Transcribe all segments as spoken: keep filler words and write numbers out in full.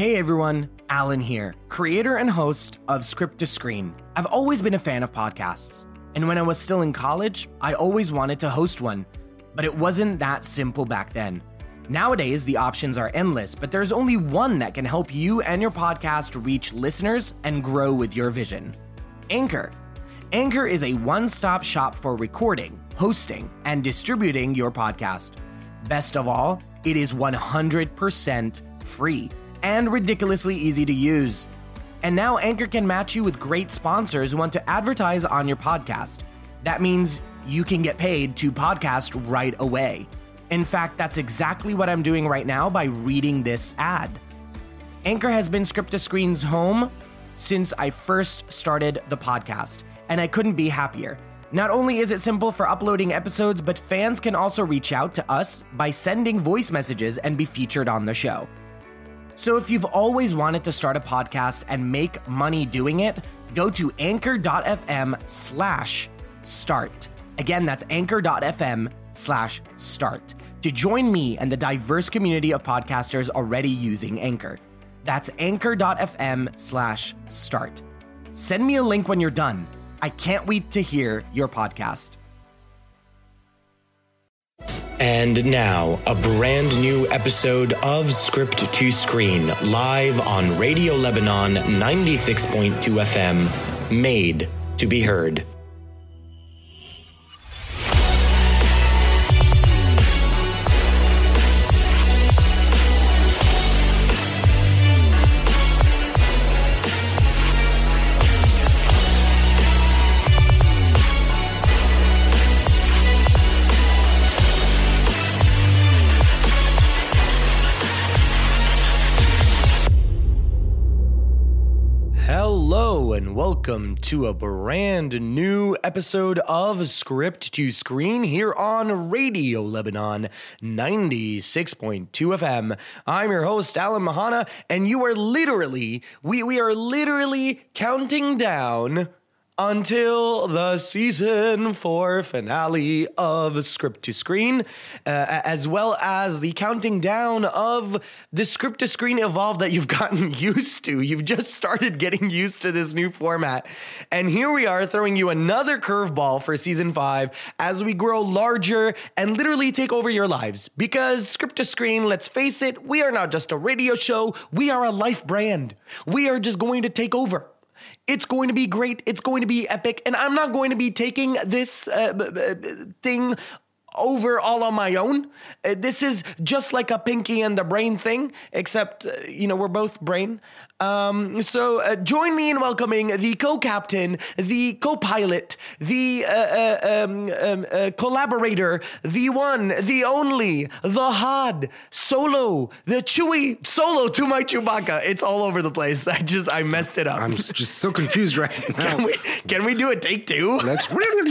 Hey everyone, Alan here, creator and host of Script to Screen. I've always been a fan of podcasts, and when I was still in college, I always wanted to host one, but it wasn't that simple back then. Nowadays, the options are endless, but there's only one that can help you and your podcast reach listeners and grow with your vision. Anchor. Anchor is a one-stop shop for recording, hosting, and distributing your podcast. Best of all, it is one hundred percent free and ridiculously easy to use. And now Anchor can match you with great sponsors who want to advertise on your podcast. That means you can get paid to podcast right away. In fact, that's exactly what I'm doing right now by reading this ad. Anchor has been Script to Screen's home since I first started the podcast, and I couldn't be happier. Not only is it simple for uploading episodes, but fans can also reach out to us by sending voice messages and be featured on the show. So if you've always wanted to start a podcast and make money doing it, go to anchor.fm slash start. Again, that's anchor.fm slash start to join me and the diverse community of podcasters already using Anchor. That's anchor.fm slash start. Send me a link when you're done. I can't wait to hear your podcast. And now, a brand new episode of Script to Screen, live on Radio Lebanon ninety-six point two F M, made to be heard. Hello and welcome to a brand new episode of Script to Screen here on Radio Lebanon ninety-six point two F M. I'm your host, Alan Mahana, and you are literally, we, we are literally counting down until the season four finale of Script to Screen, uh, as well as the counting down of the Script to Screen Evolve that you've gotten used to. You've just started getting used to this new format. And here we are throwing you another curveball for season five as we grow larger and literally take over your lives. Because Script to Screen, let's face it, we are not just a radio show, we are a life brand. We are just going to take over. It's going to be great. It's going to be epic. And I'm not going to be taking this uh, b- b- thing over all on my own. Uh, this is just like a Pinky and the Brain thing, except, uh, you know, we're both brain. Um, so uh, join me in welcoming the co-captain, the co-pilot, the uh, uh, um, um, uh, collaborator, the one, the only, the Had, Solo, the Chewie, Solo to my Chewbacca. It's all over the place. I just, I messed it up. I'm just so confused right now. Can we, can we do a take two? Let's.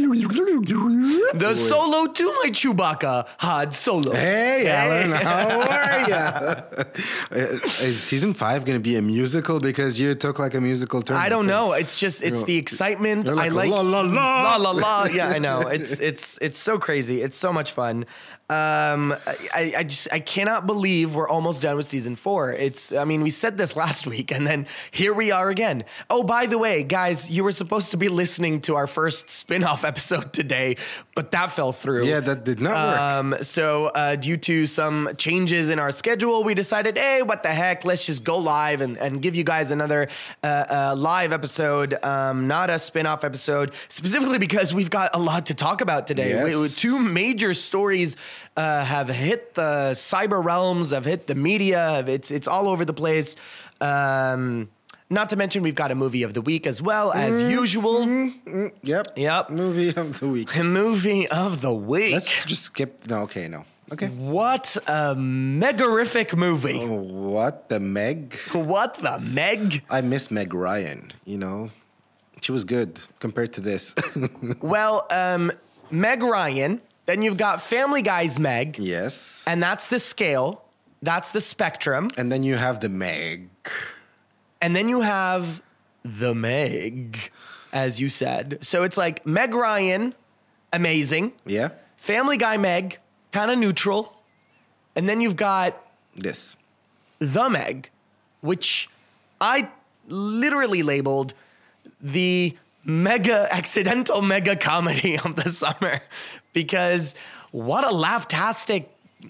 The Solo to my Chewbacca, Had Solo. Hey, Alan, how are you? Is season five going to be a musical? Because you took like a musical turn. I don't know. It's just it's the excitement. Like I like la la la la la la. Yeah, I know. It's it's it's so crazy. It's so much fun. Um, I, I just I cannot believe we're almost done with season four. It's I mean we said this last week and then here we are again. Oh, by the way, guys, you were supposed to be listening to our first spin-off episode today, but that fell through. Yeah, that did not work. Um, so uh, due to some changes in our schedule, we decided, hey, what the heck? Let's just go live and, and give you guys another uh, uh, live episode, um, not a spin-off episode, specifically because we've got a lot to talk about today. Yes. We, two major stories uh, have hit the cyber realms, have hit the media. It's it's all over the place. Um, not to mention, we've got a movie of the week as well, as mm, usual. Mm, mm, yep. Yep. Movie of the week. Movie of the week. Let's just skip. No, okay, no. Okay. What a megarific movie. Oh, what the Meg? What the Meg? I miss Meg Ryan, you know. She was good compared to this. Well, um, Meg Ryan, then you've got Family Guy's Meg. Yes. And that's the scale. That's the spectrum. And then you have the Meg. And then you have the Meg, as you said. So it's like Meg Ryan, amazing. Yeah. Family Guy Meg, kind of neutral. And then you've got this. the Meg, which I literally labeled the mega accidental mega comedy of the summer, because what a laugh-tastic,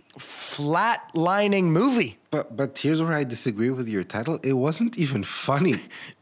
flat-lining movie. But but here's where I disagree with your title. It wasn't even funny.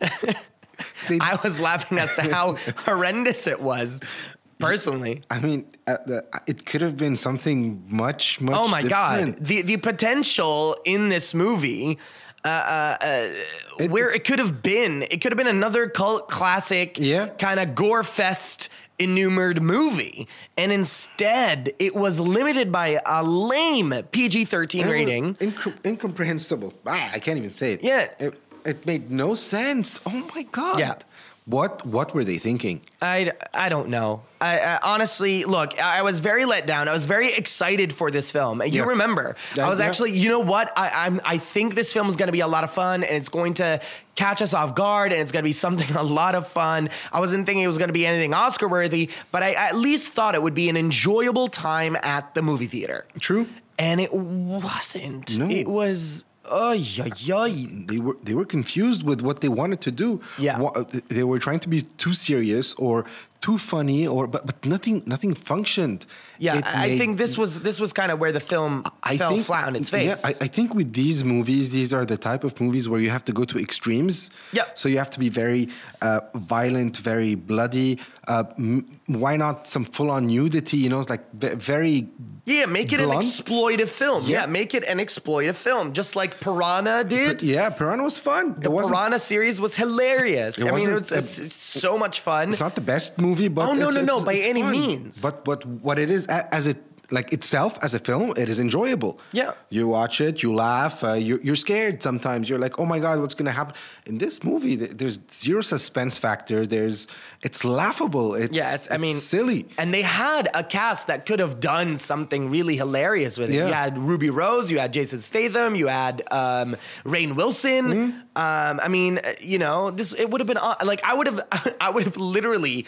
They, I was laughing as to how horrendous it was, personally. I mean, uh, the, it could have been something much, much Oh my different. God. The the potential in this movie, uh, uh, uh, It- where it could have been, it could have been another cult classic, Yeah. kind of gore fest enumered movie. And instead, it was limited by a lame P G thirteen It was rating. incom- incomprehensible. Ah, I can't even say it. Yeah. It, it made no sense. Oh my God. Yeah. What what were they thinking? I, I don't know. I, I honestly, look, I was very let down. I was very excited for this film. You Yeah. remember, Yeah, I was yeah. actually, you know what? I, I'm, I think this film is going to be a lot of fun, and it's going to catch us off guard, and it's going to be something a lot of fun. I wasn't thinking it was going to be anything Oscar worthy, but I at least thought it would be an enjoyable time at the movie theater. True. And it wasn't. No. It was, oh, yeah, yeah. They were they were confused with what they wanted to do. Yeah. Wha- they were trying to be too serious or too funny, or but but nothing nothing functioned. Yeah, It I I made- think this was this was kind of where the film I fell think, flat on its face. Yeah, I, I think with these movies, these are the type of movies where you have to go to extremes. Yeah. So you have to be very uh, violent, very bloody. Uh, m- why not some full-on nudity? You know, it's like ve- very. Yeah, make it blunt. an exploitive film. Yeah. Yeah. make it an exploitive film, just like Piranha did. Yeah, Piranha was fun. The it wasn't, Piranha series was hilarious. It I mean, wasn't- it's, it's, it's so much fun. It's not the best movie, but Oh, no, it's, no, no, it's- by it's any fun. means. But but what it is a- as it like itself as a film, it is enjoyable. Yeah. You watch it, you laugh, uh, you're, you're scared sometimes. You're like, oh my God, what's going to happen? In this movie, th- there's zero suspense factor. There's, it's laughable. It's, Yeah, it's, I mean, silly. And they had a cast that could have done something really hilarious with it. Yeah. You had Ruby Rose, you had Jason Statham, you had um, Rainn Wilson. Mm-hmm. Um, I mean, uh, you know, this it would have been aw- like I would have, I would have literally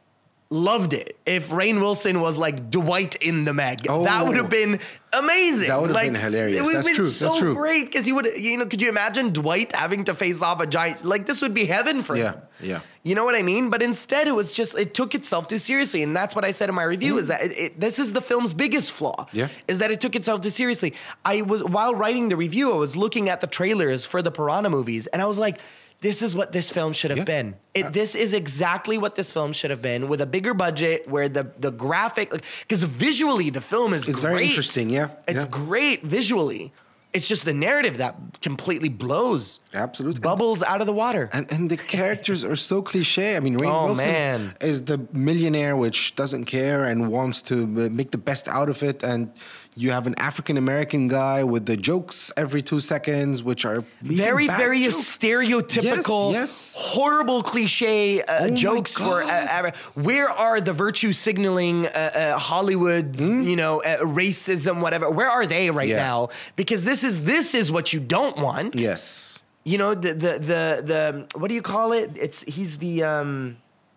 loved it if Rainn Wilson was like Dwight in The Meg. Oh. That would have been amazing. That would have like, been hilarious. It would have That's been true. so That's true. great because he would, you know, could you imagine Dwight having to face off a giant? Like this would be heaven for Yeah, him. yeah. You know what I mean? But instead, it was just it took itself too seriously, and that's what I said in my review. Is that it, it, this is the film's biggest flaw? Yeah. Is that it took itself too seriously. I was while writing the review, I was looking at the trailers for the Piranha movies, and I was like, this is what this film should have Yeah. been. It, this is exactly what this film should have been, with a bigger budget, where the the graphic, because visually the film is It's great. very interesting, yeah, It's yeah. great visually. It's just the narrative that completely blows. Absolutely. Bubbles out of the water. And, and the characters are so cliche. I mean, Rainn Oh, Wilson man. is the millionaire which doesn't care and wants to uh, make the best out of it. And you have an African American guy with the jokes every two seconds, which are even very, bad very jokes. stereotypical, Yes, yes. horrible cliche uh, Oh my jokes for. Uh, God. uh, where are the virtue signaling uh, uh, Hollywood, you know, uh, racism, whatever? Where are they right Hmm? Yeah. now? Because this is this is what you don't want. Yes. You know, the the the the what do you call it? It's he's the. Um,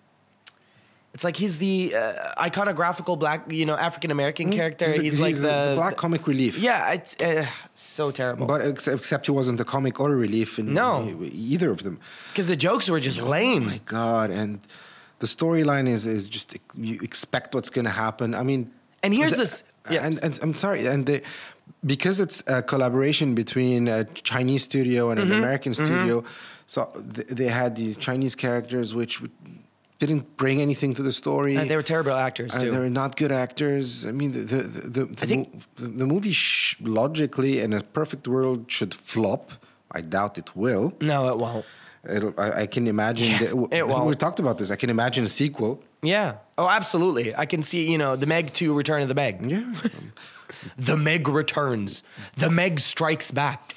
It's like he's the uh, iconographical black, you know, African American character. He's He's, the- like he's the, the black comic relief. Yeah, it's uh, so terrible. But except, except he wasn't a comic or a relief in No. either of them. Because the jokes were just lame. Oh my God. And the storyline is, is just, you expect what's going to happen. I mean, And here's the- this- yeah. And, and I'm sorry. And the, because it's a collaboration between a Chinese studio and Mm-hmm. an American studio, so th- they had these Chinese characters which didn't bring anything to the story. And they were terrible actors Uh, too. they were not good actors. I mean, the the the, the, I think- mo- the, the movie sh- logically, in a perfect world, should flop. I doubt it will. No, it won't. It'll, I, I can imagine. Yeah, that, it won't. We talked about this. I can imagine a sequel. Yeah. Oh, absolutely. I can see, you know, the Meg two, Return of the Meg. Yeah. The Meg returns. The Meg strikes back.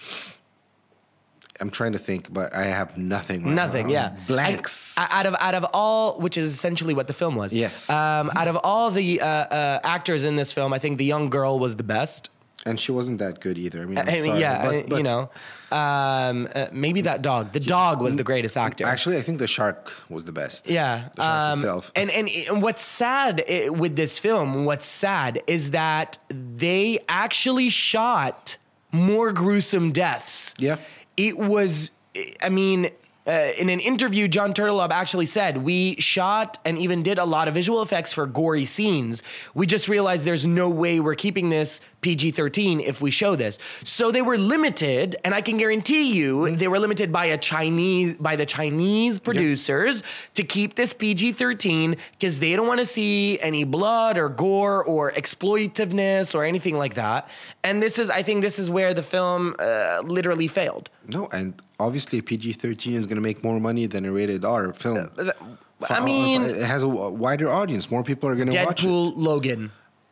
I'm trying to think, but I have nothing. Right Nothing. now. Yeah. Blanks. I- out of out of all, which is essentially what the film was. Yes. Um, out of all the uh, uh, actors in this film, I think the young girl was the best. and she wasn't that good either. I mean, I'm I mean, sorry, yeah, but- I- but you know, um, uh, maybe that dog. The dog was the greatest actor. Actually, I think the shark was the best. Yeah. The shark um, itself. And, and and what's sad i- with this film, what's sad is that they actually shot more gruesome deaths Yeah. it was, I mean, uh, in an interview, John Turteltaub actually said, we shot and even did a lot of visual effects for gory scenes. We just realized there's no way we're keeping this P G thirteen if we show this. So they were limited, and I can guarantee you they were limited by a Chinese, by the Chinese producers yep. to keep this P G thirteen because they don't want to see any blood or gore or exploitiveness or anything like that. And this is, I think this is where the film uh, literally failed. No, and obviously P G thirteen is going to make more money than a rated R film. Uh, I mean, it has a wider audience. More people are going to watch it. Deadpool, Logan.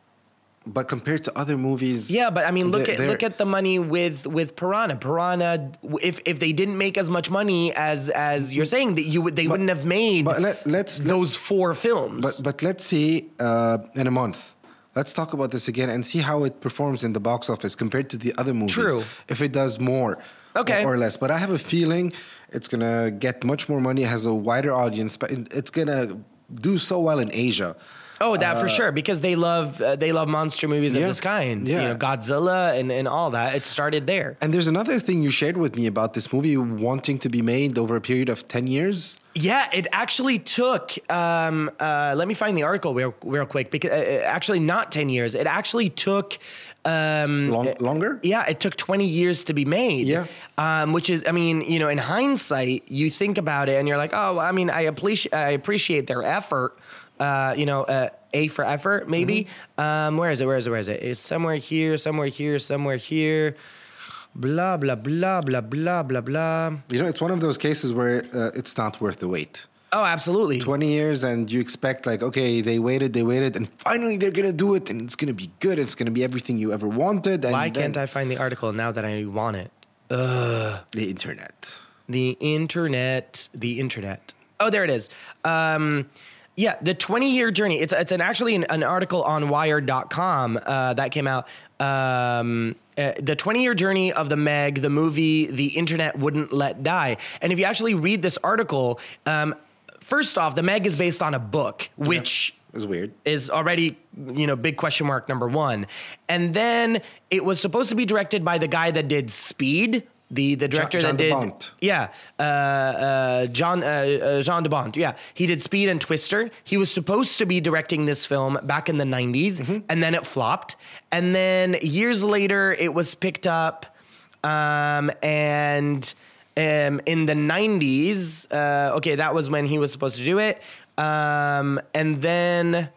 But compared to other movies, yeah. But I mean, look at look at the money with with Piranha. Piranha, if if they didn't make as much money as as you're saying, that you would they but, wouldn't have made but let, let's, those four films. But but let's see uh, in a month. Let's talk about this again and see how it performs in the box office compared to the other movies. True. If it does more, okay, or, or less. But I have a feeling it's gonna get much more money. It has a wider audience, but it's gonna do so well in Asia. Oh, that uh, for sure, because they love uh, they love monster movies yeah, of this kind. Yeah. You know, Godzilla and, and all that. It started there. And there's another thing you shared with me about this movie wanting to be made over a period of ten years. Yeah, it actually took. Um, uh, let me find the article real, real quick because uh, actually not ten years. It actually took. Um, Long, longer? Yeah, it took twenty years to be made. Yeah. Um, which is, I mean, you know, in hindsight, you think about it and you're like, oh, I mean, I appreciate, I appreciate their effort. Uh, you know, uh, A for effort, maybe. Mm-hmm. Um, where is it? Where is it? Where is it? It's somewhere here, somewhere here, somewhere here. Blah, blah, blah, blah, blah, blah, blah. You know, it's one of those cases where uh, it's not worth the wait. Oh, absolutely. twenty years and you expect like, okay, they waited, they waited, and finally they're going to do it and it's going to be good. It's going to be everything you ever wanted. And why then, can't I find the article now that I want it? Ugh. The internet. The internet. The internet. Oh, there it is. Um... Yeah, the twenty-year journey. It's it's an actually an, an article on Wired dot com uh, that came out. Um, uh, the twenty-year journey of the Meg, the movie, the internet wouldn't let die. And if you actually read this article, um, first off, the Meg is based on a book, which yeah, is weird. Is already, you know, big question mark number one. And then it was supposed to be directed by the guy that did Speed. The the director John, John that did de Bont. yeah uh, uh, John uh, uh, Jean de Bont yeah he did Speed and Twister. He was supposed to be directing this film back in the nineties, mm-hmm. and then it flopped. And then years later, it was picked up, um, and um, in the nineties, uh, okay, that was when he was supposed to do it, um, and then.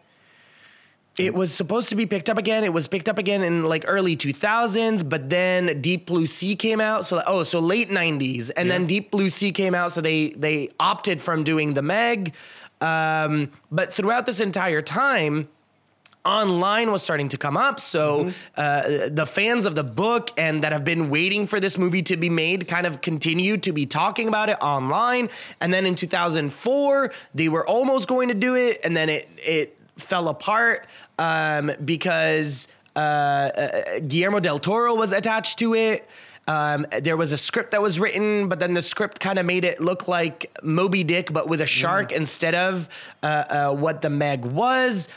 It was supposed to be picked up again. It was picked up again in like early two thousands, but then Deep Blue Sea came out. So, oh, so late nineties. And yeah. then Deep Blue Sea came out. So they, they opted from doing the Meg. Um, but throughout this entire time, online was starting to come up. So mm-hmm. uh, the fans of the book and that have been waiting for this movie to be made kind of continued to be talking about it online. And then in two thousand four, they were almost going to do it. And then it, it fell apart. Um, because uh, uh, Guillermo del Toro was attached to it. Um, there was a script that was written, but then the script kind of made it look like Moby Dick, but with a shark mm. instead of uh, uh, what the Meg was.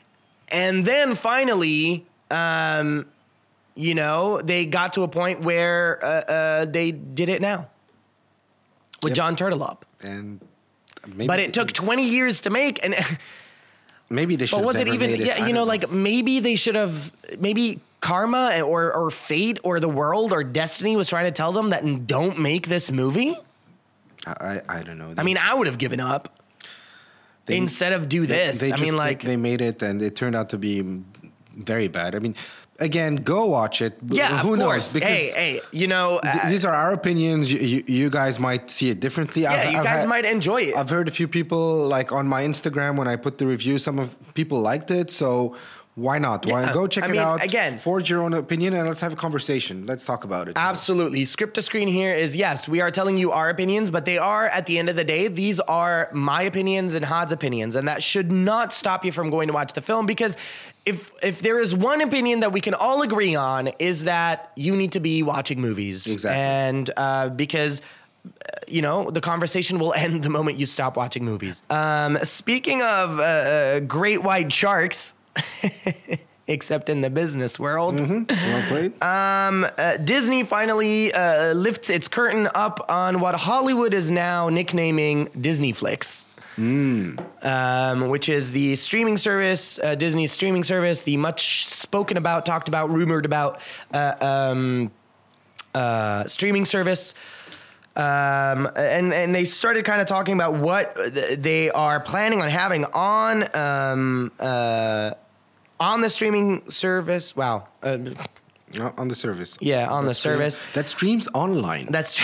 And then finally, um, you know, they got to a point where uh, uh, they did it now with yep. John Turteltaub. And maybe but it took twenty years to make, and. Maybe they should. But have was it never even? made it. Yeah, you know, know, like maybe they should have. Maybe karma or or fate or the world or destiny was trying to tell them that don't make this movie. I I don't know. They, I mean, I would have given up they, instead of do this. They, they I just, mean, like they, they made it and it turned out to be very bad. I mean. Again, go watch it. Yeah, Who of knows? course. Because hey, hey, you know, uh, th- these are our opinions. You, you, you guys might see it differently. Yeah, I've, you I've guys had, might enjoy it. I've heard a few people like on my Instagram when I put the review. Some of people liked it, so why not? Why Yeah, go check I it mean, out? again, forge your own opinion and let's have a conversation. Let's talk about it. Absolutely. Script to Screen here is yes, we are telling you our opinions, but they are at the end of the day, these are my opinions and Had's opinions, and that should not stop you from going to watch the film because. If if there is one opinion that we can all agree on is that you need to be watching movies. Exactly. And uh, because, you know, the conversation will end the moment you stop watching movies. Um, speaking of uh, uh, great white sharks, except in the business world. Mm-hmm. Well played. Um, uh, Disney finally uh, lifts its curtain up on what Hollywood is now nicknaming Disneyflix. Mm. Um, which is the streaming service, uh, Disney's streaming service, the much spoken about, talked about, rumored about uh, um, uh, streaming service. Um, and, and they started kind of talking about what they are planning on having on um, uh, on the streaming service. Wow. Uh, On the service. Yeah, on that the service. Stream, that streams online. That's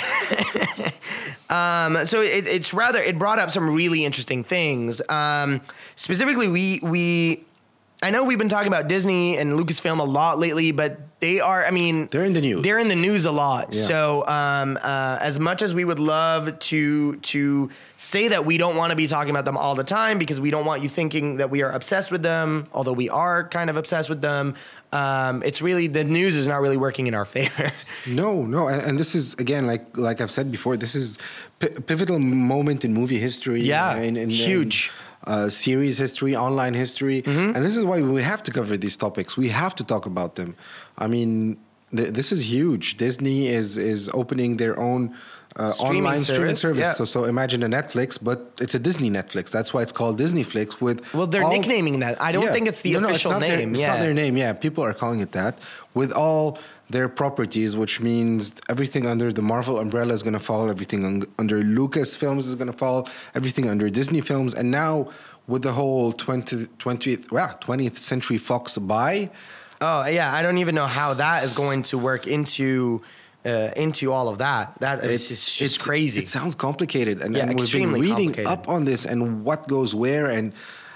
um, so it, it's rather it brought up some really interesting things. Um, specifically, we we I know we've been talking about Disney and Lucasfilm a lot lately, but they are. I mean, they're in the news. They're in the news a lot. Yeah. So um, uh, as much as we would love to to say that we don't want to be talking about them all the time because we don't want you thinking that we are obsessed with them, although we are kind of obsessed with them. Um, it's really the news is not really working in our favor. No, no, and, and this is again, like like I've said before, this is p- pivotal moment in movie history. Yeah, in, in, huge. In, uh, series history, online history, Mm-hmm. and this is why we have to cover these topics. We have to talk about them. I mean, th- this is huge. Disney is is opening their own. Uh, Streaming online streaming service, service. yeah. So, so imagine a Netflix, but it's a Disney Netflix. That's why it's called Disneyflix. With Well, they're all, nicknaming that. I don't Yeah. think it's the No, no, official it's not their- name. it's yeah. not their name. Yeah, people are calling it that. With all their properties, which means everything under the Marvel umbrella is going to fall. Everything un- under Lucasfilms is going to fall. Everything under Disney Films, and now with the whole twentieth, twentieth, well, twentieth Century Fox buy. Oh yeah, I don't even know how that is going to work into uh, into all of that. That is just, just it's, crazy. It sounds complicated, and, Yeah, and we've been extremely reading complicated. up on this and what goes where, and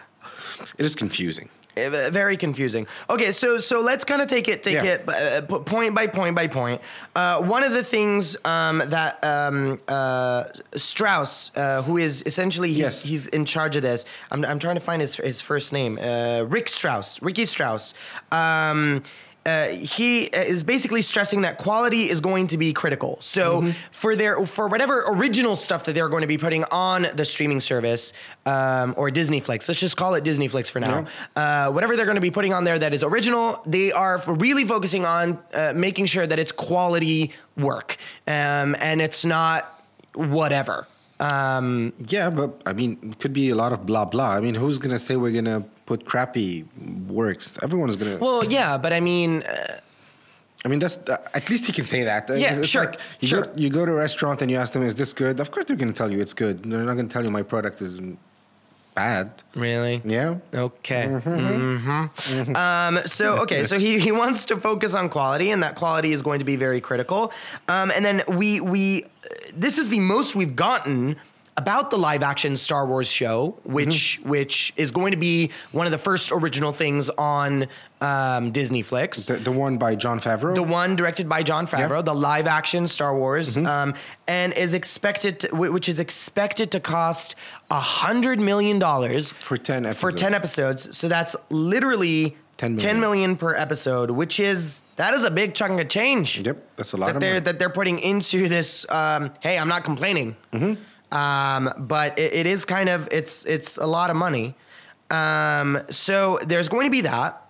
it is confusing. Uh, Very confusing. Okay, so so let's kind of take it take Yeah. it uh, p- point by point by point. Uh, one of the things um, that um, uh, Strauss, uh, who is essentially he's, Yes. he's in charge of this. I'm I'm trying to find his his first name. Uh, Rick Strauss, Ricky Strauss. Um, Uh, he is basically stressing that quality is going to be critical. So Mm-hmm. for their for whatever original stuff that they're going to be putting on the streaming service um, or Disneyflix, let's just call it Disneyflix for now. Uh, whatever they're going to be putting on there that is original, they are f- really focusing on uh, making sure that it's quality work um, and it's not whatever. Um, Yeah, but I mean, it could be a lot of blah blah. I mean, who's gonna say we're gonna put crappy works? Everyone's gonna. well, yeah, but I mean. Uh, I mean, that's uh, at least he can say that. Uh, Yeah, it's sure, Like you sure. Go, you go to a restaurant and you ask them, "Is this good?" Of course, they're gonna tell you it's good. They're not gonna tell you my product is bad. Really? Yeah. Okay. Mm-hmm. Um, so okay, so he, he wants to focus on quality, and that quality is going to be very critical. Um, and then we we this is the most we've gotten about the live action Star Wars show, which Mm-hmm. which is going to be one of the first original things on um, Disneyflix. The, the one by Jon Favreau. The one directed by Jon Favreau, Yeah. the live action Star Wars, Mm-hmm. um, and is expected, to, wh- which is expected to cost a hundred million dollars For ten For episodes. ten episodes, so that's literally ten million. ten million per episode, which is that is a big chunk of change. Yep, that's a lot that of they're money. that they're putting into this. Um, hey, I'm not complaining, Mm-hmm. um, but it, it is kind of it's it's a lot of money. Um, so there's going to be that.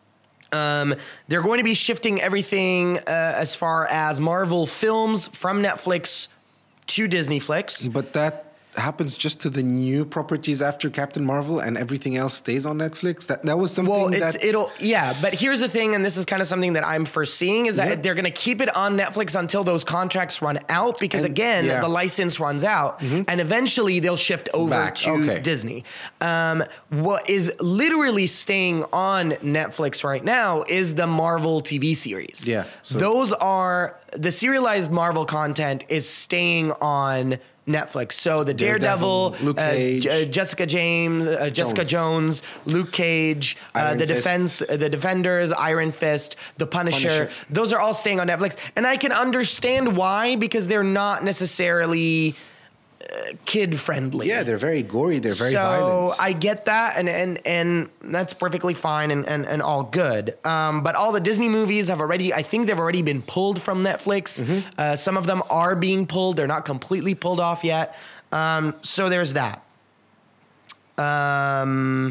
Um, they're going to be shifting everything uh, as far as Marvel films from Netflix to Disneyflix. But that happens just to the new properties after Captain Marvel, and everything else stays on Netflix. That that was something Well, it's that it'll yeah, but here's the thing, and this is kind of something that I'm foreseeing is that Yeah. they're going to keep it on Netflix until those contracts run out, because And- again, yeah. the license runs out, and eventually they'll shift over Back, to okay. Disney. Um, what is literally staying on Netflix right now is the Marvel T V series. Yeah, so- those are the serialized Marvel content is staying on Netflix. So the Daredevil, Daredevil, Luke uh, Cage. J- uh, Jessica James, uh, Jessica Jones. Jones, Luke Cage, uh, Iron the Fist. defense, uh, the Defenders, Iron Fist, the Punisher. Punisher. Those are all staying on Netflix, and I can understand why, because they're not necessarily uh, kid friendly. yeah, they're very gory. They're very so violent. I get that, and and and that's perfectly fine and and, and all good. Um, but all the Disney movies have already, I think they've already been pulled from Netflix. Mm-hmm. Uh, some of them are being pulled; they're not completely pulled off yet. Um, so there's that. Um,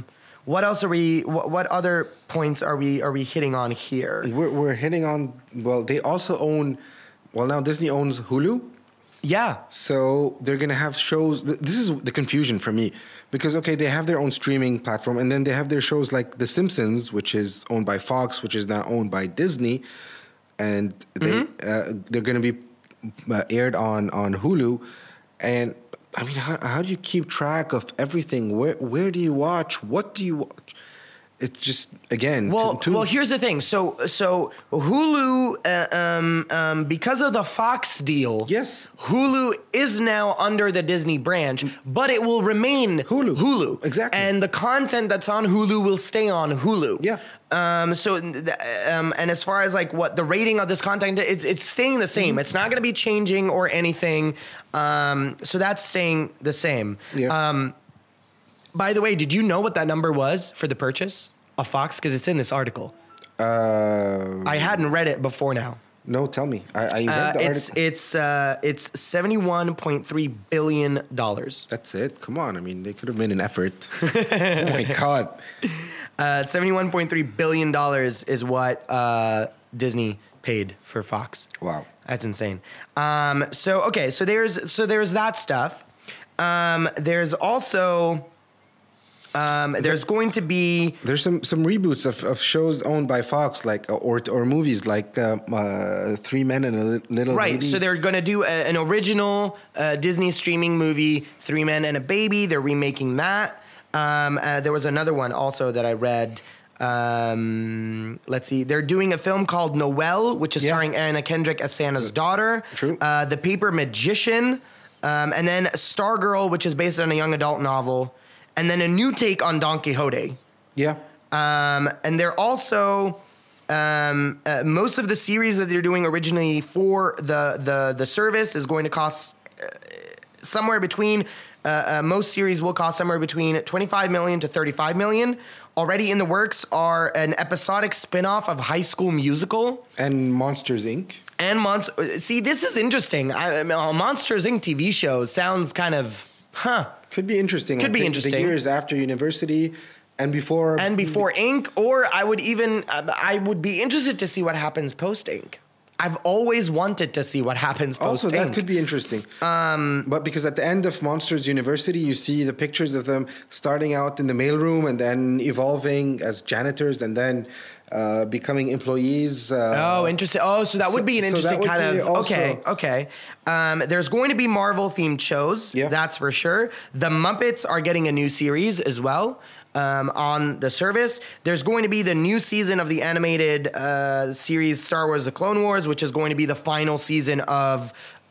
what else are we? What, what other points are we are we hitting on here? We're, we're hitting on. Well, they also own. Well, now Disney owns Hulu. Yeah. So they're gonna have shows. This is the confusion for me, because okay, they have their own streaming platform, and then they have their shows like The Simpsons, which is owned by Fox, which is now owned by Disney, and they mm-hmm. uh, they're gonna be uh, aired on on Hulu, and. I mean, how, how do you keep track of everything? Where where do you watch? What do you watch? It's just, again, well, too, too well. Here's the thing. So, so Hulu, uh, um, um, because of the Fox deal, yes, Hulu is now under the Disney branch, but it will remain Hulu. Hulu, exactly. And the content that's on Hulu will stay on Hulu. Yeah. Um. So, um. And as far as like what the rating of this content, it's it's staying the same. Mm-hmm. It's not going to be changing or anything. Um. So that's staying the same. Yeah. Um. By the way, did you know what that number was for the purchase of Fox? Because it's in this article. Uh, I hadn't read it before now. No, tell me. I, I read uh, the it's, article. It's uh, it's seventy-one point three billion dollars. That's it? Come on. I mean, they could have made an effort. Oh, my God. Uh, seventy-one point three billion dollars is what uh, Disney paid for Fox. Wow. That's insane. Um, so, okay, so there's so there's that stuff. Um, there's also... Um, there's going to be there's some, some reboots of, of shows owned by Fox, like or or movies like uh, uh, Three Men and a Little right. Lady. So they're going to do a, an original uh, Disney streaming movie, Three Men and a Baby. They're remaking that. Um, uh, there was another one also that I read. Um, let's see. They're doing a film called Noelle, which is yeah. starring Anna Kendrick as Santa's daughter. True. Uh, The Paper Magician, um, and then Stargirl, which is based on a young adult novel. And then a new take on Don Quixote. Yeah. Um, and they're also um, uh, most of the series that they're doing originally for the the the service is going to cost uh, somewhere between uh, uh, most series will cost somewhere between twenty-five million to thirty-five million. Already in the works are an episodic spin-off of High School Musical and Monsters Incorporated. And Monster. See, this is interesting. I, I mean, Monsters Incorporated T V show sounds kind of huh. Could be interesting. Could like be the, interesting. The years after university and before... And before Ink, or I would even... I would be interested to see what happens post-Ink. I've always wanted to see what happens post-Ink. Also, that could be interesting. Um, but because at the end of Monsters University, you see the pictures of them starting out in the mailroom and then evolving as janitors and then... Uh, becoming employees. Uh, oh, interesting. Oh, so that would be an so, interesting so kind of. Also, okay, okay. Um, there's going to be Marvel themed shows. Yeah. That's for sure. The Muppets are getting a new series as well um, on the service. There's going to be the new season of the animated uh, series Star Wars: The Clone Wars, which is going to be the final season of.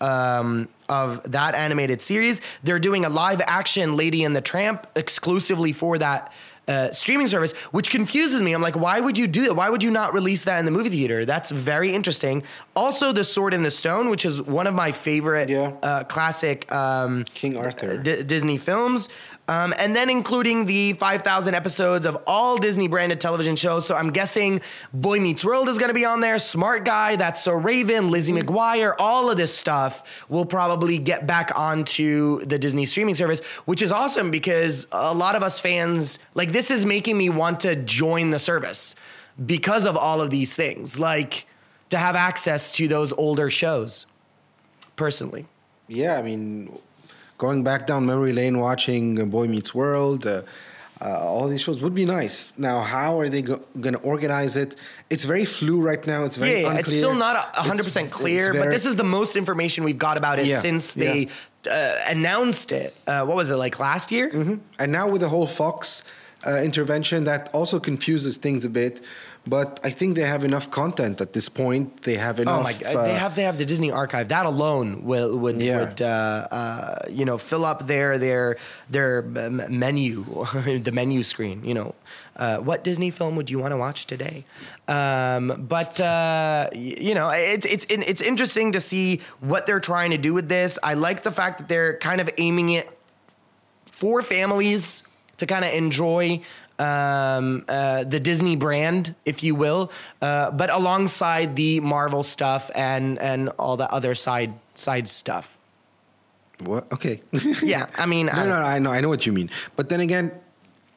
Um, of that animated series. They're doing a live action Lady and the Tramp exclusively for that uh, streaming service, which confuses me. I'm like, why would you do that? Why would you not release that in the movie theater? That's very interesting. Also, The Sword in the Stone, which is one of my favorite yeah. uh, classic um, King Arthur D- Disney films. Um, and then including the five thousand episodes of all Disney branded television shows. So I'm guessing Boy Meets World is going to be on there. Smart Guy, That's So Raven, Lizzie mm-hmm. McGuire, all of this stuff will probably get back onto the Disney streaming service, which is awesome because a lot of us fans, like this is making me want to join the service because of all of these things, like to have access to those older shows personally. Yeah, I mean... Going back down memory lane, watching Boy Meets World, uh, uh, all these shows would be nice. Now, how are they go- going to organize it? It's very flu right now. It's very yeah, yeah unclear. It's still not one hundred percent it's, clear, it's very, but this is the most information we've got about it yeah, since they yeah. uh, announced it. Uh, what was it, like last year? Mm-hmm. And now with the whole Fox uh, intervention, that also confuses things a bit. But I think they have enough content at this point. They have enough. Oh my God! Uh, they have they have the Disney Archive. That alone will would yeah. would uh, uh, you know fill up their their their menu, the menu screen. You know, uh, what Disney film would you want to watch today? Um, but uh, you know, it's it's it's interesting to see what they're trying to do with this. I like the fact that they're kind of aiming it for families to kind of enjoy. Um, uh, the Disney brand, if you will, uh, but alongside the Marvel stuff and and all the other side side stuff. What? Okay. yeah, I mean, no, I, no, no, I know, I know what you mean. But then again,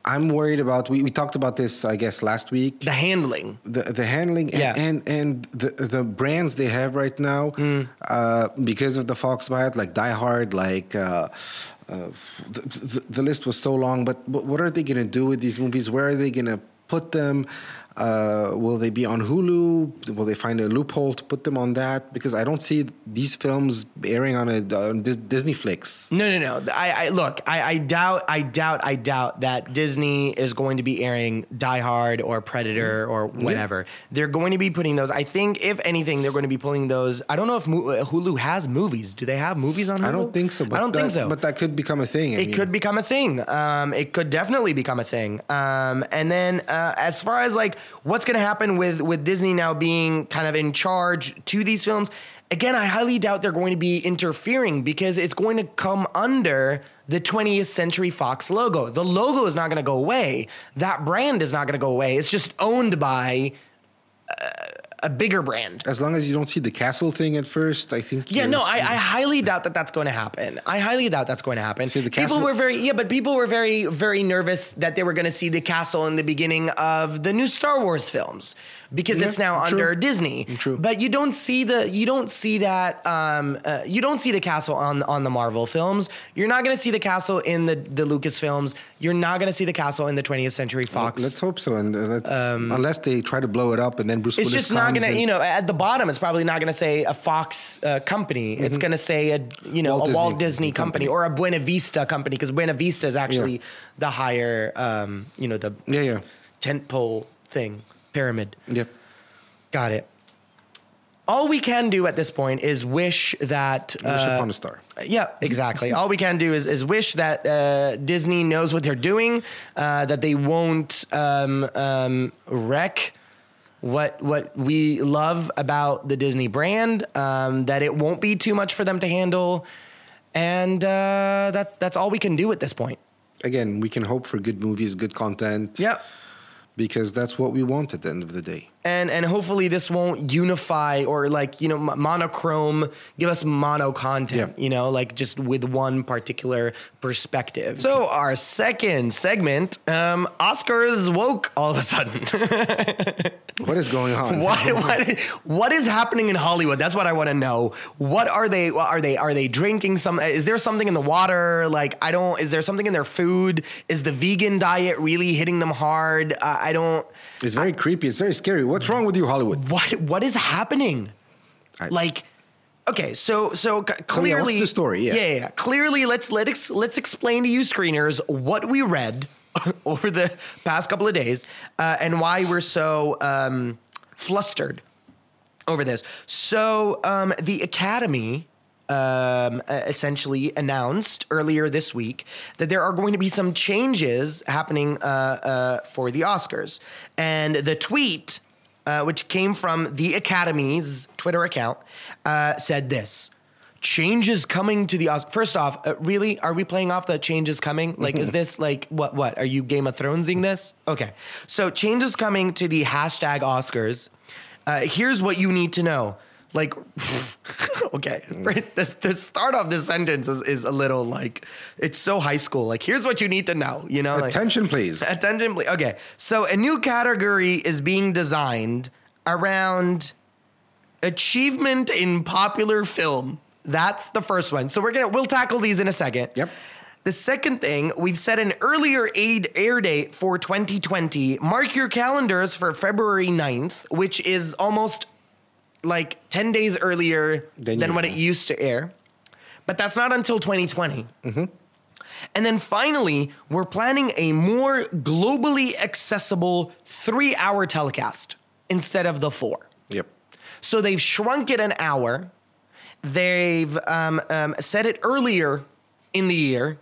I'm worried about. We, we talked about this, I guess, last week. The handling, the the handling, yeah. and, and and the the brands they have right now, mm. uh, because of the Fox buyout, like Die Hard, like. Uh, uh, the, the, the list was so long, but, but what are they going to do with these movies? Where are they going to put them? Uh, will they be on Hulu? Will they find a loophole to put them on that? Because I don't see these films airing on a on Disney Flicks. No, no, no. I, I look. I, I doubt. I doubt. I doubt that Disney is going to be airing Die Hard or Predator or whatever. Yeah. They're going to be putting those. I think, if anything, they're going to be pulling those. I don't know if Hulu has movies. Do they have movies on Hulu? I don't think so. But I don't that, think so. But that could become a thing. I it mean. could become a thing. Um, it could definitely become a thing. Um, and then uh, as far as like. What's going to happen with, with Disney now being kind of in charge to these films? Again, I highly doubt they're going to be interfering because it's going to come under the twentieth Century Fox logo. The logo is not going to go away. That brand is not going to go away. It's just owned by uh, a bigger brand. As long as you don't see the castle thing at first, I think. Yeah, no, I, I highly doubt that that's going to happen. I highly doubt that's going to happen. See, the people castle- were very, yeah, but people were very, very nervous that they were going to see the castle in the beginning of the new Star Wars films because yeah, it's now true. under Disney. True. But you don't see the, you don't see that, um, uh, you don't see the castle on on the Marvel films. You're not going to see the castle in the the Lucas films. You're not going to see the castle in the twentieth Century Fox. Well, let's hope so, and uh, let's, um, unless they try to blow it up and then Bruce It's Willis just not going to, and- you know, at the bottom, it's probably not going to say a Fox uh, company. Mm-hmm. It's going to say a, you know, Walt a Disney Walt Disney company, company. or a Buena Vista company, because Buena Vista is actually Yeah. the higher, um, you know, the Yeah, yeah. tentpole thing, pyramid. Yep. Got it. All we can do at this point is wish that... Uh, Wish upon a star. Yeah, exactly. All we can do is, is wish that uh, Disney knows what they're doing, uh, that they won't um, um, wreck what what we love about the Disney brand, um, that it won't be too much for them to handle, and uh, that that's all we can do at this point. Again, we can hope for good movies, good content. Yep. Because that's what we want at the end of the day. And and hopefully this won't unify or like, you know, monochrome, give us mono content, Yeah. you know, like just with one particular perspective. So our second segment, um, Oscars woke all of a sudden. What is going on? What, what, what is happening in Hollywood? That's what I want to know. What are they, are they, are they drinking some, is there something in the water? Like, I don't, is there something in their food? Is the vegan diet really hitting them hard? Uh, I don't. It's very I, creepy. It's very scary. What's wrong with you, Hollywood? What, what is happening? I, like, okay, so, so c- clearly. So yeah, what's the story? Yeah. Yeah, yeah. Clearly, let's, let ex, let's explain to you screeners what we read over the past couple of days, uh, and why we're so um, flustered over this. So um, the Academy um, essentially announced earlier this week that there are going to be some changes happening uh, uh, for the Oscars. And the tweet, uh, which came from the Academy's Twitter account, uh, said this. Changes coming to the Oscars. First off, uh, really, are we playing off the changes coming? Like, is this like, what, what? Are you Game of Thronesing this? Okay. So changes coming to the hashtag Oscars. Uh, here's what you need to know. Like, okay, right? The, the start of this sentence is, is a little like, it's so high school. Like, here's what you need to know, you know? Attention, like, please. Attention, please. Okay. So a new category is being designed around achievement in popular film. That's the first one. So we're gonna we'll tackle these in a second. Yep. The second thing, we've set an earlier aid air date for twenty twenty. Mark your calendars for February ninth, which is almost like ten days earlier Then than you when know. it used to air. But that's not until twenty twenty. Mm-hmm. And then finally, we're planning a more globally accessible three-hour telecast instead of the four. Yep. So they've shrunk it an hour. They've um, um, said it earlier in the year.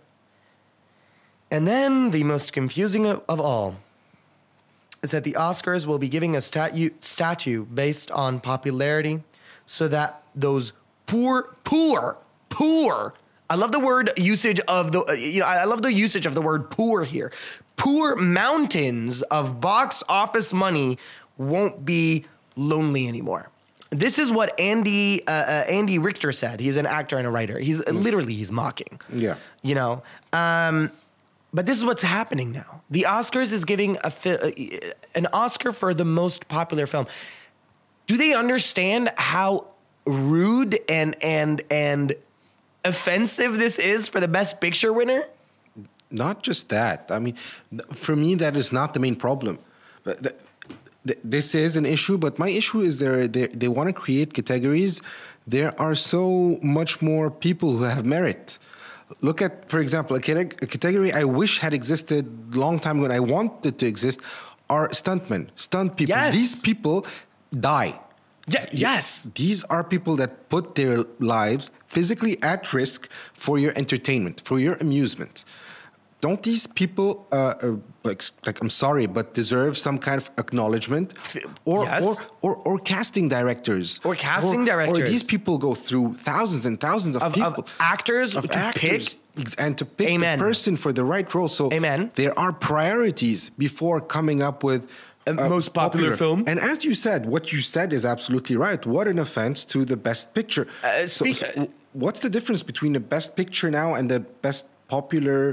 And then the most confusing of, of all is that the Oscars will be giving a statue, statue based on popularity so that those poor, poor, poor, I love the word usage of the, uh, you know, I love the usage of the word poor here. Poor mountains of box office money won't be lonely anymore. This is what Andy uh, uh, Andy Richter said. He's an actor and a writer. He's uh, literally he's mocking. Yeah. You know, um, But this is what's happening now. The Oscars is giving a fi- an Oscar for the most popular film. Do they understand how rude and and and offensive this is for the Best Picture winner? Not just that. I mean, for me, that is not the main problem. But the, the, this is an issue, but my issue is they they want to create categories. There are so much more people who have merit. Look at, for example, a category I wish had existed long time ago and I wanted to exist are stuntmen, stunt people. Yes. These people die. Yeah, yes. These are people that put their lives physically at risk for your entertainment, for your amusement. Don't these people, uh, uh, like, like, I'm sorry, but deserve some kind of acknowledgement? Or, yes. or, or, or casting directors. Or casting or, directors. Or these people go through thousands and thousands of, of people. Of actors of to actors, pick. And to pick Amen. the person for the right role. So Amen. There are priorities before coming up with a uh, most popular, popular film. And as you said, what you said is absolutely right. What an offense to the Best Picture. Uh, so, speak, so what's the difference between the Best Picture now and the Best Popular?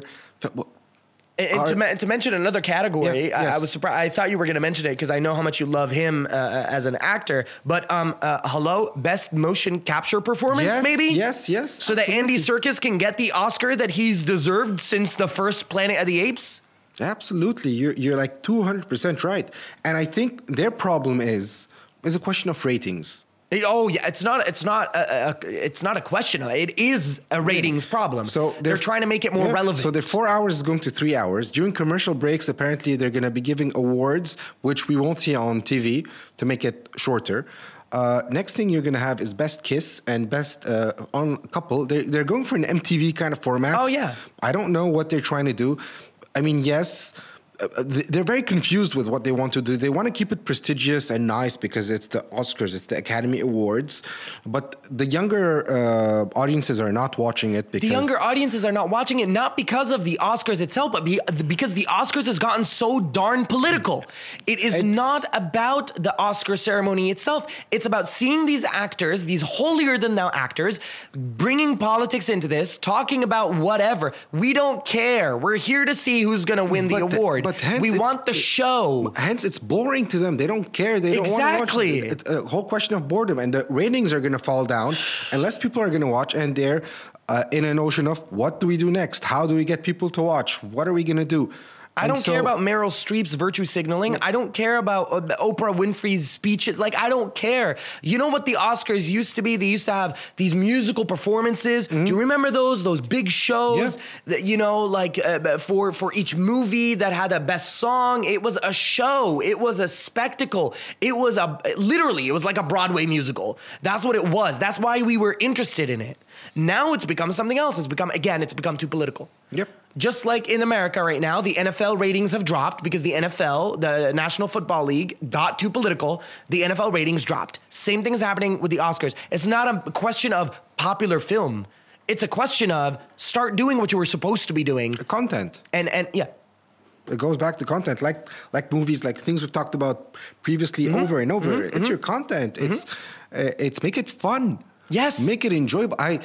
And, and to, me- to mention another category, yeah, I, yes. I was surprised. I thought you were going to mention it because I know how much you love him uh, as an actor. But um, uh, hello, Best Motion Capture Performance, yes, maybe? Yes, yes. So absolutely. That Andy Serkis can get the Oscar that he's deserved since the first Planet of the Apes? Absolutely. You're, you're like two hundred percent right. And I think their problem is, is a question of ratings. Oh yeah, it's not. It's not. A, a, it's not a question of it. It is a ratings problem. So they're, they're trying to make it more yeah, relevant. So their four hours is going to three hours. During commercial breaks, apparently they're going to be giving awards, which we won't see on T V, to make it shorter. Uh, next thing you're going to have is Best Kiss and Best uh, on Couple. They're, they're going for an M T V kind of format. Oh yeah. I don't know what they're trying to do. I mean, yes. Uh, they're very confused with what they want to do. They want to keep it prestigious and nice because it's the Oscars, it's the Academy Awards. But the younger uh, audiences are not watching it because... The younger audiences are not watching it, not because of the Oscars itself, but be, because the Oscars has gotten so darn political. It is it's, not about the Oscar ceremony itself. It's about seeing these actors, these holier-than-thou actors, bringing politics into this, talking about whatever. We don't care. We're here to see who's going to win the award. But hence we want the show. Hence, it's boring to them. They don't care. They don't exactly. want to watch it. It's a whole question of boredom. And the ratings are going to fall down unless people are going to watch. And they're uh, in a notion of, what do we do next? How do we get people to watch? What are we going to do? I and don't so, care about Meryl Streep's virtue signaling. I don't care about uh, Oprah Winfrey's speeches. Like, I don't care. You know what the Oscars used to be? They used to have these musical performances. Mm-hmm. Do you remember those? Those big shows, yeah. that, you know, like uh, for, for each movie that had a best song. It was a show. It was a spectacle. It was a, literally, it was like a Broadway musical. That's what it was. That's why we were interested in it. Now it's become something else. It's become, again, it's become too political. Yep. Just like in America right now, the N F L ratings have dropped because the N F L, the National Football League, got too political. The N F L ratings dropped. Same thing is happening with the Oscars. It's not a question of popular film. It's a question of start doing what you were supposed to be doing. Content. And, and yeah. It goes back to content, like like movies, like things we've talked about previously mm-hmm. over and over. Mm-hmm. It's your content. Mm-hmm. It's uh, it's make it fun. Yes. Make it enjoyable. I...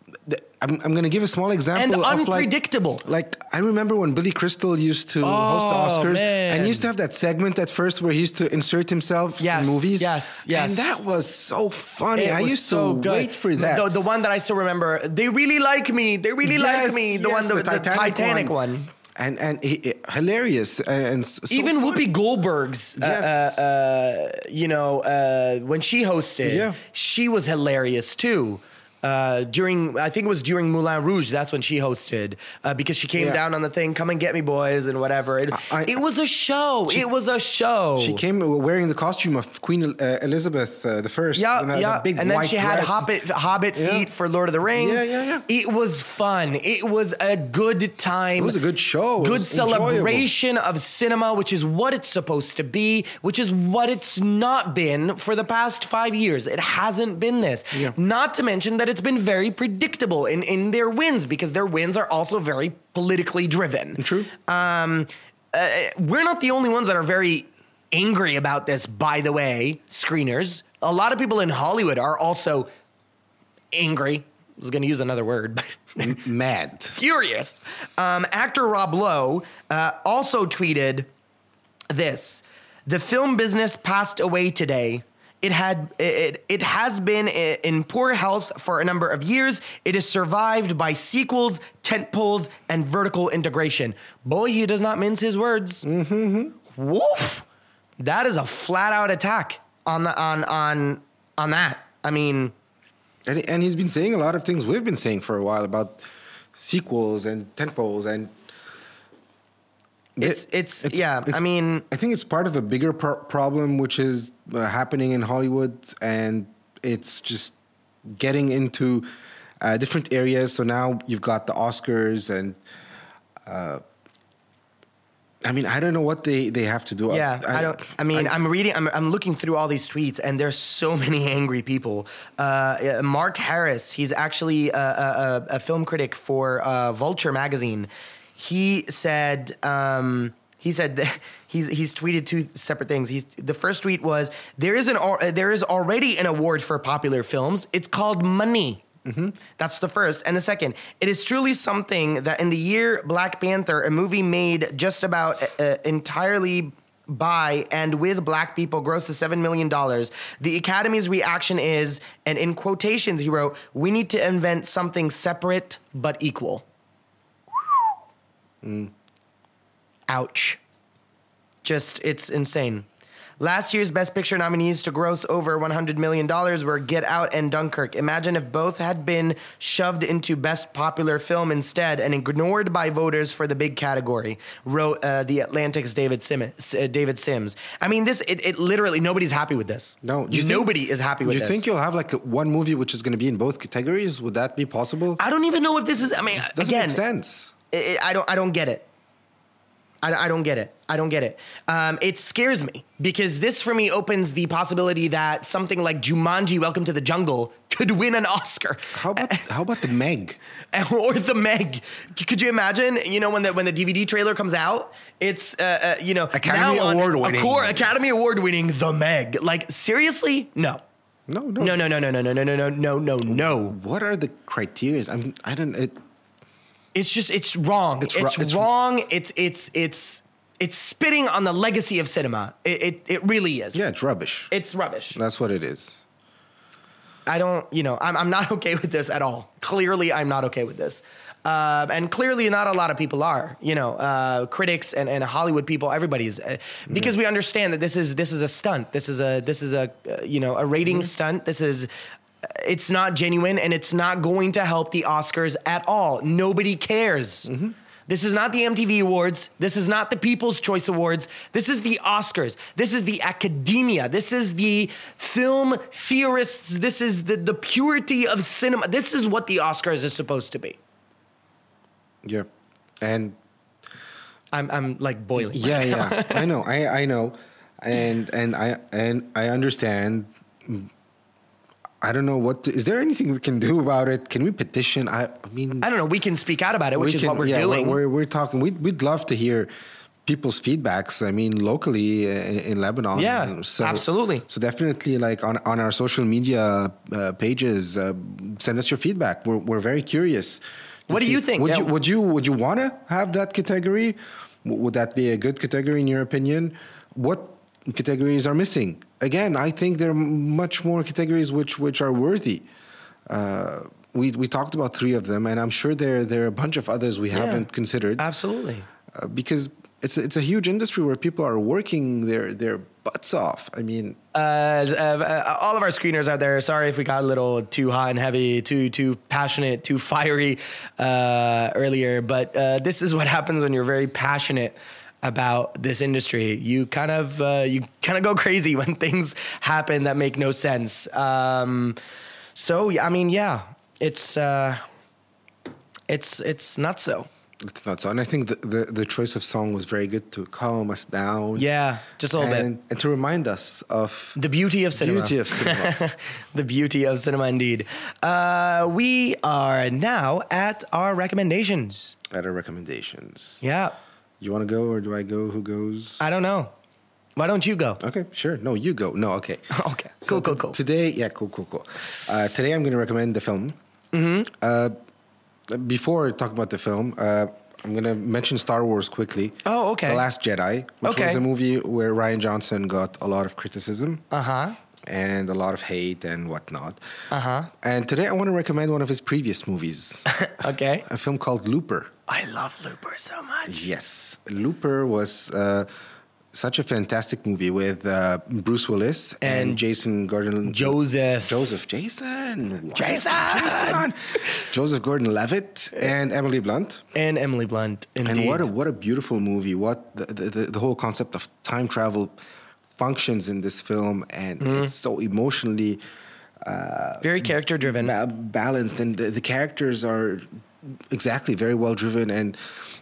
I'm, I'm going to give a small example. And of unpredictable. Like, like, I remember when Billy Crystal used to oh, host the Oscars. Man. And he used to have that segment at first where he used to insert himself yes, in movies. Yes, yes. And that was so funny. It I was used so to good. wait for that. The, the one that I still remember, they really like me. They really yes, like me. The yes, one, the, the Titanic, the Titanic one. one. And and he, he, hilarious and, and so even fun. Whoopi Goldberg's, uh, yes. uh, uh, you know, uh, when she hosted, yeah. she was hilarious too. Uh, during, I think it was during Moulin Rouge. That's when she hosted uh, because she came yeah. down on the thing, "Come and get me, boys," and whatever. It, I, it was a show. She, it was a show. She came wearing the costume of Queen uh, Elizabeth uh, the First. Yeah, and, uh, yeah. The big and then white she dress. had Hobbit, Hobbit yeah. feet for Lord of the Rings. Yeah, yeah, yeah. It was fun. It was a good time. It was a good show. Good celebration enjoyable. Of cinema, which is what it's supposed to be, which is what it's not been for the past five years. It hasn't been this. Yeah. Not to mention that it's been very predictable. predictable in, in their wins because their wins are also very politically driven. True. Um, uh, we're not the only ones that are very angry about this, by the way, screeners. A lot of people in Hollywood are also angry. was going to use another word, but M- mad. furious. Um, actor Rob Lowe uh, also tweeted this: "The film business passed away today. It had it, it has been in poor health for a number of years. It is survived by sequels, tentpoles, and vertical integration." Boy, he does not mince his words. Mm-hmm. Woof! That is a flat out attack on the on on on that. I mean, And, and he's been saying a lot of things we've been saying for a while about sequels and tentpoles and. it's it's, it's yeah. It's, I mean, I think it's part of a bigger pro- problem which is uh, happening in Hollywood, and it's just getting into uh, different areas. So now you've got the Oscars, and uh, I mean, I don't know what they, they have to do. Yeah, I, I don't. I mean, I, I'm reading. I'm, I'm looking through all these tweets, and there's so many angry people. Uh, Mark Harris, he's actually a, a, a film critic for uh, Vulture magazine. He said. Um, He said that he's he's tweeted two separate things. He's the first tweet was there is an there is already an award for popular films. It's called money. Mm-hmm. That's the first. And the second, it is truly something that in the year Black Panther, a movie made just about uh, entirely by and with black people, grossed to seven million dollars. The Academy's reaction is, and in quotations he wrote, "We need to invent something separate but equal." Mm. Ouch. Just, it's insane. Last year's Best Picture nominees to gross over one hundred million dollars were Get Out and Dunkirk. Imagine if both had been shoved into Best Popular Film instead and ignored by voters for the big category, wrote uh, The Atlantic's David Sims. Uh, David Sims. I mean, this, it, it literally, nobody's happy with this. No. You Nobody think, is happy with you this. You think you'll have like a, one movie which is going to be in both categories? Would that be possible? I don't even know if this is, I mean, it doesn't again. make sense. It, I don't, I don't get it. I, I don't get it. I don't get it. Um, it scares me because this for me opens the possibility that something like Jumanji: Welcome to the Jungle could win an Oscar. How about how about the Meg? Or the Meg? Could you imagine? You know, when the when the D V D trailer comes out, it's uh, uh, you know Academy Award winning, core Academy Award winning The Meg. Like seriously, no. No, no, no, no, no, no, no, no, no, no, no, no, no. What are the criteria? I mean, I don't. It, It's just it's wrong. It's, it's, it's wrong. It's it's it's. It's spitting on the legacy of cinema. It, it it really is. Yeah, it's rubbish. It's rubbish. That's what it is. I don't, you know, I'm I'm not okay with this at all. Clearly, I'm not okay with this. Uh, and clearly not a lot of people are, you know, uh, critics and, and Hollywood people, everybody's, uh, because yeah. we understand that this is this is a stunt. This is a this is a uh, you know a rating mm-hmm. stunt. This is it's not genuine, and it's not going to help the Oscars at all. Nobody cares. Mm-hmm. This is not the M T V Awards. This is not the People's Choice Awards. This is the Oscars. This is the academia. This is the film theorists. This is the, the purity of cinema. This is what the Oscars is supposed to be. Yeah. And I'm I'm like boiling. Yeah, yeah. I know. I, I know. And and I and I understand. I don't know what to, is there anything we can do about it? Can we petition? I, I mean, I don't know. We can speak out about it, which is can, what we're yeah, doing. We're, we're talking. We'd, we'd love to hear people's feedbacks. I mean, locally in, in Lebanon. Yeah, so, absolutely. So definitely, like on, on our social media uh, pages, uh, send us your feedback. We're we're very curious. What do see, you think? Would yeah. you would you would you want to have that category? Would that be a good category in your opinion? What categories are missing? Again, I think there are much more categories which which are worthy. Uh, we we talked about three of them, and I'm sure there there are a bunch of others we yeah, haven't considered. Absolutely, uh, because it's it's a huge industry where people are working their their butts off. I mean, uh, uh, all of our screeners out there. Sorry if we got a little too hot and heavy, too too passionate, too fiery uh, earlier, but uh, this is what happens when you're very passionate about this industry. You kind of uh, you kind of go crazy when things happen that make no sense. Um, so I mean, yeah, it's uh, it's it's not so. It's not so, and I think the, the the choice of song was very good to calm us down. Yeah, just a little and, bit, and to remind us of the beauty of cinema. Beauty of cinema. The beauty of cinema, indeed. Uh, we are now at our recommendations. At our recommendations. Yeah. You want to go or do I go? Who goes? I don't know. Why don't you go? Okay, sure. No, you go. No, okay. Okay. Cool, so cool, cool. Today, yeah, cool, cool, cool. Uh, today I'm going to recommend the film Mm-hmm. Uh, before I talk about the film, uh, I'm going to mention Star Wars quickly. Oh, okay. The Last Jedi, which okay. was a movie where Rian Johnson got a lot of criticism. Uh-huh. And a lot of hate and whatnot. Uh-huh. And today I want to recommend one of his previous movies. Okay. A film called Looper. I love Looper so much. Yes. Looper was uh, such a fantastic movie with uh, Bruce Willis and, and Jason Gordon... Joseph. Joseph. Jason. Jason. Jason. Joseph Gordon-Levitt and Emily Blunt. And Emily Blunt, indeed. And what a, what a beautiful movie. What the, the, the whole concept of time travel functions in this film, and mm. it's so emotionally uh, very character driven, ba- balanced, and the, the characters are exactly very well driven. And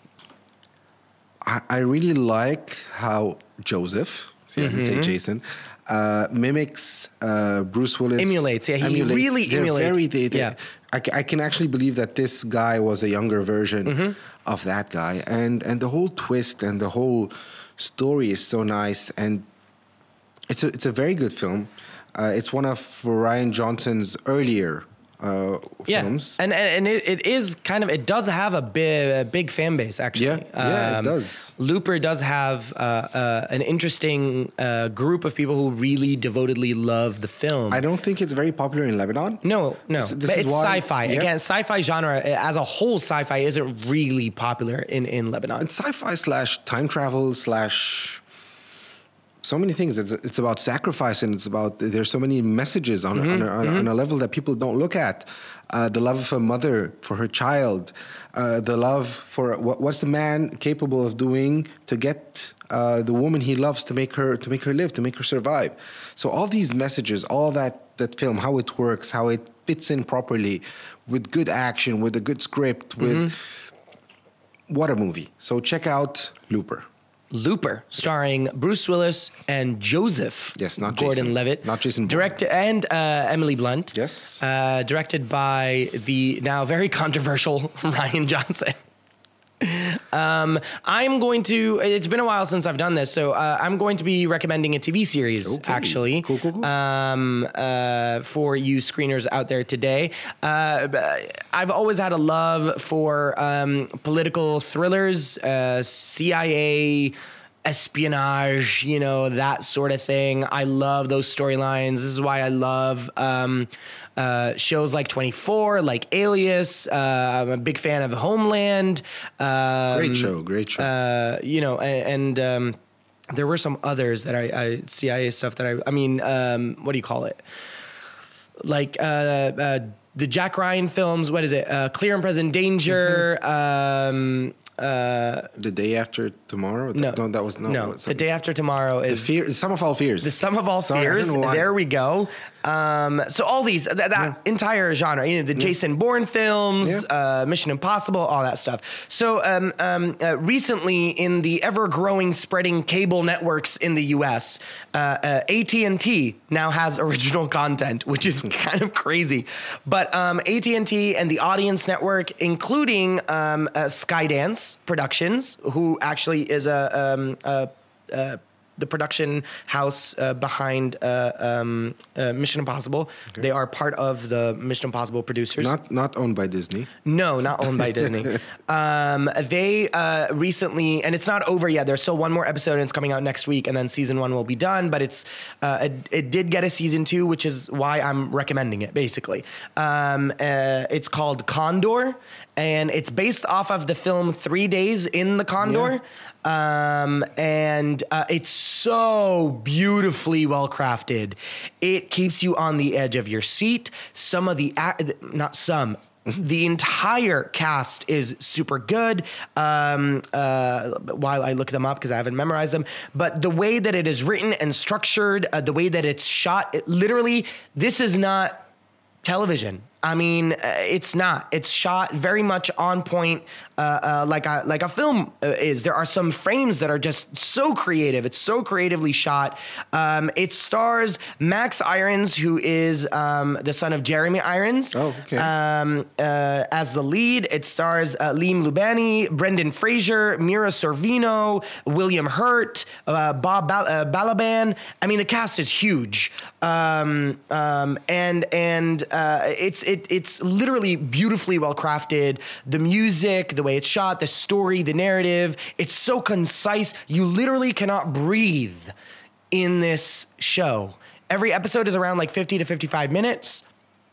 I, I really like how Joseph, see, mm-hmm. I didn't say Jason, uh, mimics uh, Bruce Willis. Emulates, yeah, he emulates. really They're emulates. Very, they, they, yeah. I, I can actually believe that this guy was a younger version mm-hmm. of that guy, and and the whole twist and the whole story is so nice. And It's a it's a very good film. Uh, it's one of Rian Johnson's earlier uh, films. Yeah, and and, and it, it is kind of it does have a big a big fan base actually. Yeah, yeah, um, it does. Looper does have uh, uh, an interesting uh, group of people who really devotedly love the film. I don't think it's very popular in Lebanon. No, no, this, this but it's why, sci-fi. Yeah. Again, sci-fi genre as a whole, sci-fi isn't really popular in in Lebanon. It's sci-fi slash time travel slash. So many things. It's, it's about sacrifice, and it's about there's so many messages on, mm-hmm, on, a, on, mm-hmm. on a level that people don't look at. Uh, the love of a mother for her child, uh, the love for what, what's the man capable of doing to get uh, the woman he loves to make her to make her live, to make her survive. So all these messages, all that that film, how it works, how it fits in properly, with good action, with a good script, with mm-hmm. what a movie. So check out Looper. Looper, starring Bruce Willis and Joseph yes, not Gordon-Levitt. Not Jason. Directed and uh, Emily Blunt. Yes. Uh, directed by the now very controversial Rian Johnson. Um, I'm going to, it's been a while since I've done this, so uh, I'm going to be recommending a T V series, okay. actually, cool, cool, cool. Um, uh, for you screeners out there today. Uh, I've always had a love for um, political thrillers, uh, C I A, espionage, you know, that sort of thing. I love those storylines. This is why I love um, uh, shows like twenty-four, like Alias. Uh, I'm a big fan of Homeland. Um, great show, great show. Uh, you know, and, and um, there were some others that I, I C I A stuff that I, I mean, um, what do you call it? Like uh, uh, the Jack Ryan films. What is it? Uh, Clear and Present Danger. Mm-hmm. Um, Uh, the Day After Tomorrow? No, no that was no. No, The Day After Tomorrow is the fear. Sum of All Fears. The Sum of All Sorry, Fears. There we go. Um, so all these, that, that yeah. entire genre, you know, the yeah. Jason Bourne films, yeah. uh, Mission Impossible, all that stuff. So um, um, uh, recently, in the ever-growing, spreading cable networks in the U S, uh, uh, A T and T now has original content, which is kind of crazy. But um, A T and T and the Audience Network, including um, uh, Skydance Productions, who actually is a, um, a, a the production house uh, behind uh, um, uh, Mission Impossible. Okay. They are part of the Mission Impossible producers. Not not owned by Disney. No, not owned by Disney. Um, they uh, recently, and it's not over yet. There's still one more episode, and it's coming out next week, and then season one will be done. But it's uh, it, it did get a season two, which is why I'm recommending it. Basically, um, uh, it's called Condor, and it's based off of the film Three Days in the Condor. Yeah. Um, and uh, it's so beautifully well crafted. It keeps you on the edge of your seat. Some of the, not some, the entire cast is super good. Um, uh, while I look them up because I haven't memorized them, but the way that it is written and structured, uh, the way that it's shot, it, literally, this is not television. I mean, uh, it's not. It's shot very much on point, uh, uh, like a like a film uh, is. There are some frames that are just so creative. It's so creatively shot. Um, it stars Max Irons, who is um, the son of Jeremy Irons. Oh, okay. Um, uh, as the lead, it stars uh, Liam Lubani, Brendan Fraser, Mira Sorvino, William Hurt, uh, Bob Bal- uh, Balaban. I mean, the cast is huge, um, um, and and uh, it's. it, it's literally beautifully well crafted. The music, the way it's shot, the story, the narrative, it's so concise. You literally cannot breathe in this show. Every episode is around like fifty to fifty-five minutes.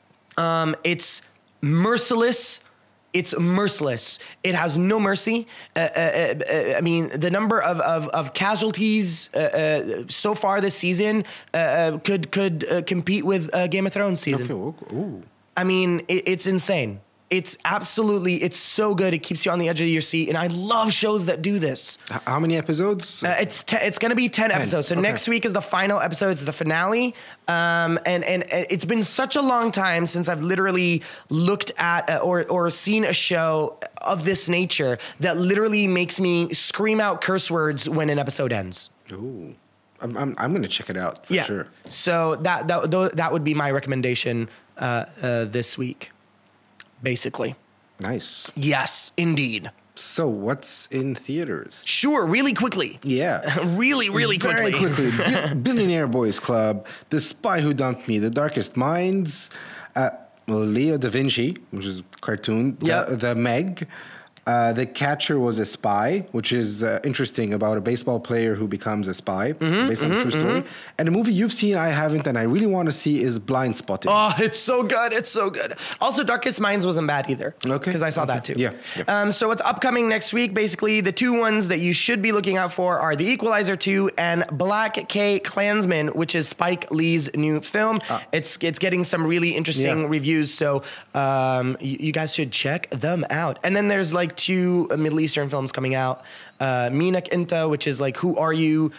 Um, it's merciless. It's merciless. It has no mercy. Uh, uh, uh, I mean, the number of of, of casualties uh, uh, so far this season uh, uh, could could uh, compete with uh, Game of Thrones season. Okay. Ooh. Ooh. I mean, it, it's insane. It's absolutely, it's so good. It keeps you on the edge of your seat. And I love shows that do this. H- How many episodes? Uh, it's te- it's going to be ten, ten episodes. So okay. Next week is the final episode. It's the finale. Um, and, and it's been such a long time since I've literally looked at uh, or, or seen a show of this nature that literally makes me scream out curse words when an episode ends. Ooh. I'm, I'm, I'm going to check it out for yeah. sure. So that, that, that would be my recommendation uh, uh, this week. Basically. Nice. Yes, indeed. So what's in theaters? Sure, really quickly. Yeah. really, really quickly. Very quickly. Bi- Billionaire Boys Club, The Spy Who Dumped Me, The Darkest Minds, uh, Leo da Vinci, which is a cartoon, yep. the, the Meg, uh, The Catcher Was a Spy, which is uh, interesting about a baseball player who becomes a spy, mm-hmm, based on mm-hmm, a true story. Mm-hmm. And a movie you've seen, I haven't, and I really want to see is Blind Spotting. Oh, it's so good. It's so good. Also, Darkest Minds wasn't bad either. Okay. Because I saw okay. that too. Yeah. yeah. Um, so what's upcoming next week, basically, the two ones that you should be looking out for are The Equalizer two and Black K Klansman, which is Spike Lee's new film. Ah. It's it's getting some really interesting yeah. reviews, so um, you, you guys should check them out. And then there's like two Middle Eastern films coming out. Uh, Minak Inta, which is like Who Are You,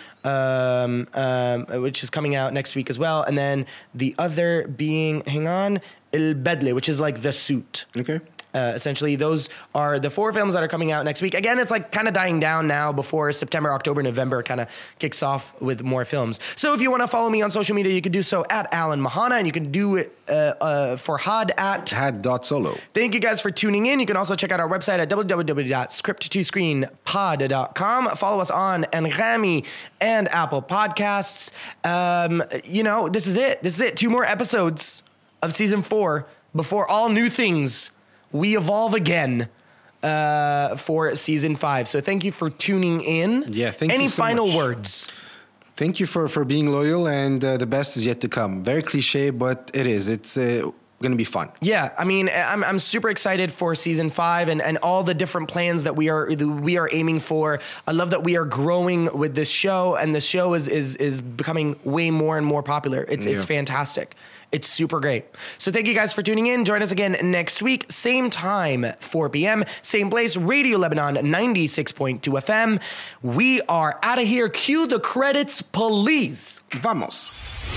um, um, which is coming out next week as well. And then the other being, hang on, El Bedle, which is like The Suit. Okay. Uh, essentially, those are the four films that are coming out next week. Again, it's like kind of dying down now before September, October, November kind of kicks off with more films. So if you want to follow me on social media, you can do so at Alan Mahana, and you can do it uh, uh, for Had at Had dot solo. Thank you guys for tuning in. You can also check out our website at w w w dot script to screen pod dot com. Follow us on Anghami and Apple Podcasts. Um, you know, this is it. This is it. Two more episodes of season four before all new things. We evolve again uh, for season five. So thank you for tuning in. Yeah, thank Any you so final much. words? Thank you for, for being loyal, and uh, the best is yet to come. Very cliche, but it is. It's uh, going to be fun. Yeah, I mean, I'm I'm super excited for season five and, and all the different plans that we are we are aiming for. I love that we are growing with this show, and the show is is is becoming way more and more popular. It's yeah. it's fantastic. It's super great. So thank you guys for tuning in. Join us again next week, same time, four p.m., same place, Radio Lebanon ninety-six point two F M. We are out of here. Cue the credits, please. Vamos.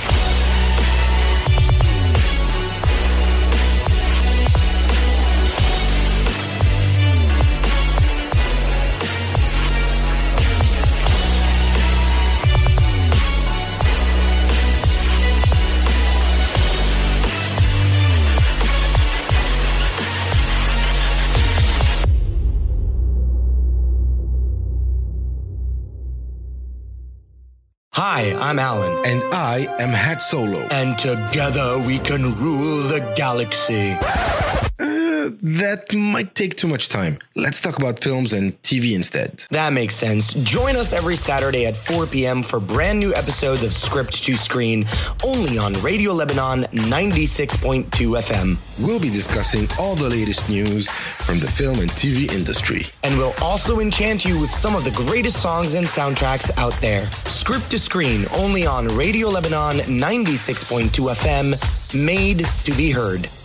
Hi, I'm Alan. And I am Had Solo. And together we can rule the galaxy. Uh, that might take too much time. Let's talk about films and T V instead. That makes sense. Join us every Saturday at four p.m. for brand new episodes of Script to Screen, only on Radio Lebanon ninety-six point two F M. We'll be discussing all the latest news from the film and T V industry. And we'll also enchant you with some of the greatest songs and soundtracks out there. Script to Screen, only on Radio Lebanon ninety-six point two F M, made to be heard.